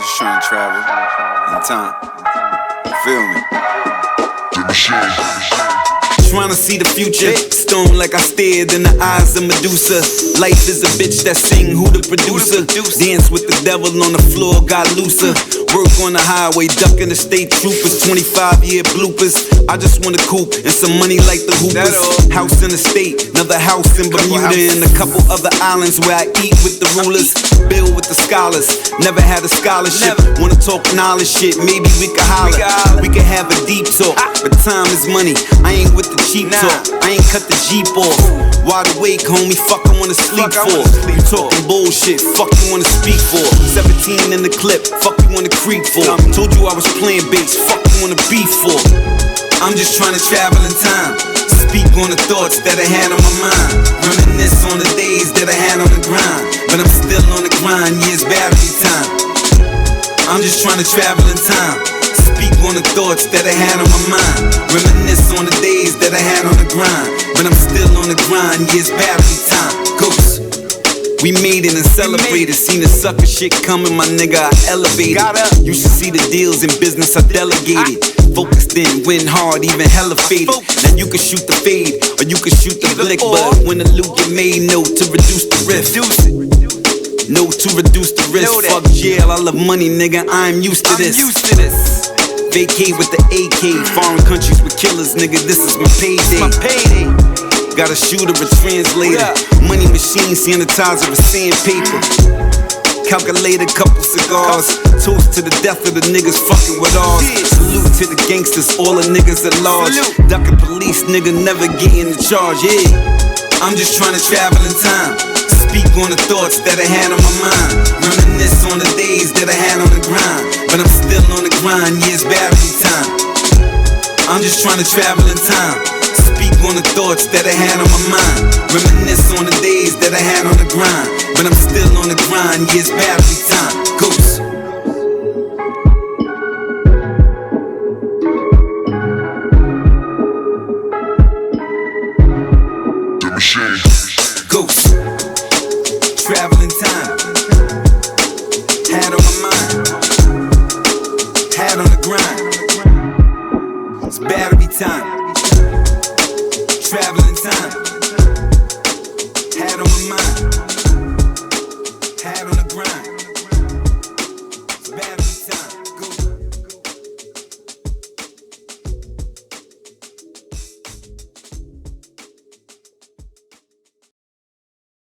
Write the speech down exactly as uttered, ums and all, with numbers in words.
Just trying to travel in time. You feel me? The machine. Trying to see the future, stone like I stared in the eyes of Medusa. Life is a bitch that sing, who the producer? Dance with the devil on the floor, got looser. Work on the highway, ducking the state troopers. twenty-five year bloopers. I just want a coupe and some money like the Hoopers. House in the state, another house in Bermuda, and a couple other islands where I eat with the rulers. Bill with the scholars, never had a scholarship. Wanna talk knowledge shit, maybe we could holler. We could have a deep talk, but time is money. I ain't with the cheap talk, I ain't cut the Jeep off. Wide awake, homie, fuck I wanna sleep for. You talking bullshit, fuck you wanna speak for. seventeen in the clip, fuck you wanna creep for. Told you I was playing bass, fuck you wanna beef for. I'm just trying to travel in time, speak on the thoughts that I had on my mind. Reminisce on the days that I had on the grind, but I'm still on the grind, yeah, it's battery time. I'm just trying to travel in time, speak on the thoughts that I had on my mind. Reminisce on the days that I had on the grind, but I'm still on the grind, yeah, it's battery time. Ghost. We made it and celebrated, seen the sucker shit coming, my nigga, I elevated. You should see the deals in business I delegated. Focused in, win hard, even hella faded. Now you can shoot the fade, or you can shoot the blick, but when the loot get made, no, to reduce the risk. No, to reduce the risk. Fuck jail, I love money, nigga, I'm used to this. Vacate with the A K, foreign countries with killers, nigga, this is my payday. Got a shooter, a translator, money machine, sanitizer, a sandpaper. Calculate a couple cigars, toast to the death of the niggas fucking with ours. Salute to the gangsters, all the niggas at large. Ducking police, nigga, never getting the charge, yeah. I'm just trying to travel in time, speak on the thoughts that I had on my mind. Reminisce on the days that I had on the grind, but I'm still on the grind, yeah, it's battery time. I'm just trying to travel in time, speak on the thoughts that I had on my mind. Reminisce on the days that I had on the grind, but I'm still on the grind, yeah, it's battery time. Ghost. The machine. Ghost. Traveling time, had on my mind, had on the grind. It's battery time. Traveling time, had on my mind.